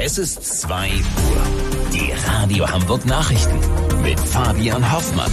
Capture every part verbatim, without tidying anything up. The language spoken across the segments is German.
Es ist zwei Uhr. Die Radio Hamburg Nachrichten mit Fabian Hoffmann.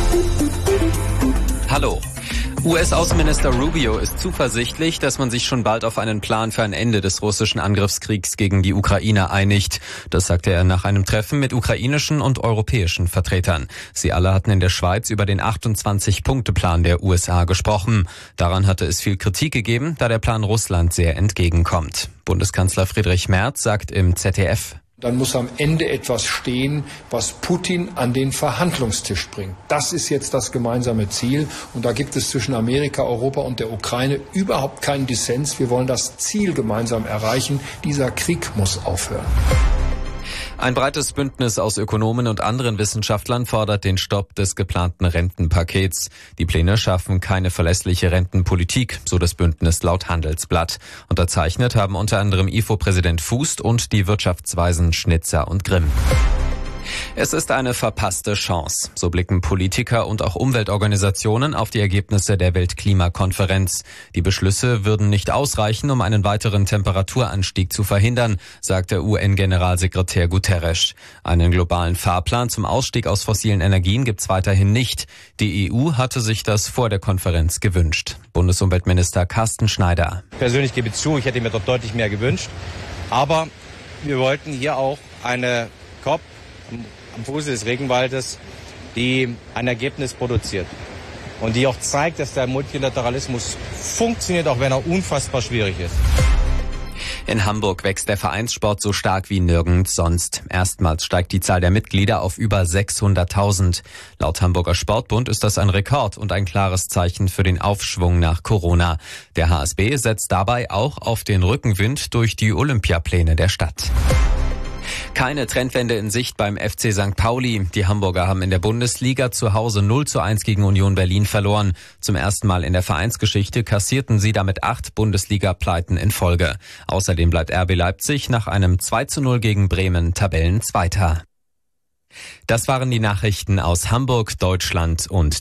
Hallo. U S-Außenminister Rubio ist zuversichtlich, dass man sich schon bald auf einen Plan für ein Ende des russischen Angriffskriegs gegen die Ukraine einigt. Das sagte er nach einem Treffen mit ukrainischen und europäischen Vertretern. Sie alle hatten in der Schweiz über den achtundzwanzig-Punkte-Plan der U S A gesprochen. Daran hatte es viel Kritik gegeben, da der Plan Russland sehr entgegenkommt. Bundeskanzler Friedrich Merz sagt im Z D F: Dann muss am Ende etwas stehen, was Putin an den Verhandlungstisch bringt. Das ist jetzt das gemeinsame Ziel. Und da gibt es zwischen Amerika, Europa und der Ukraine überhaupt keinen Dissens. Wir wollen das Ziel gemeinsam erreichen. Dieser Krieg muss aufhören. Ein breites Bündnis aus Ökonomen und anderen Wissenschaftlern fordert den Stopp des geplanten Rentenpakets. Die Pläne schaffen keine verlässliche Rentenpolitik, so das Bündnis laut Handelsblatt. Unterzeichnet haben unter anderem I F O-Präsident Fußt und die Wirtschaftsweisen Schnitzer und Grimm. Es ist eine verpasste Chance. So blicken Politiker und auch Umweltorganisationen auf die Ergebnisse der Weltklimakonferenz. Die Beschlüsse würden nicht ausreichen, um einen weiteren Temperaturanstieg zu verhindern, sagt der U N-Generalsekretär Guterres. Einen globalen Fahrplan zum Ausstieg aus fossilen Energien gibt's weiterhin nicht. Die E U hatte sich das vor der Konferenz gewünscht. Bundesumweltminister Carsten Schneider: Persönlich gebe ich zu, ich hätte mir dort deutlich mehr gewünscht. Aber wir wollten hier auch eine COP am Fuße des Regenwaldes, die ein Ergebnis produziert und die auch zeigt, dass der Multilateralismus funktioniert, auch wenn er unfassbar schwierig ist. In Hamburg wächst der Vereinssport so stark wie nirgends sonst. Erstmals steigt die Zahl der Mitglieder auf über sechshunderttausend. Laut Hamburger Sportbund ist das ein Rekord und ein klares Zeichen für den Aufschwung nach Corona. Der H S B setzt dabei auch auf den Rückenwind durch die Olympiapläne der Stadt. Keine Trendwende in Sicht beim F C Sankt Pauli. Die Hamburger haben in der Bundesliga zu Hause null zu eins gegen Union Berlin verloren. Zum ersten Mal in der Vereinsgeschichte kassierten sie damit acht Bundesliga-Pleiten in Folge. Außerdem bleibt R B Leipzig nach einem zwei zu null gegen Bremen Tabellenzweiter. Das waren die Nachrichten aus Hamburg, Deutschland und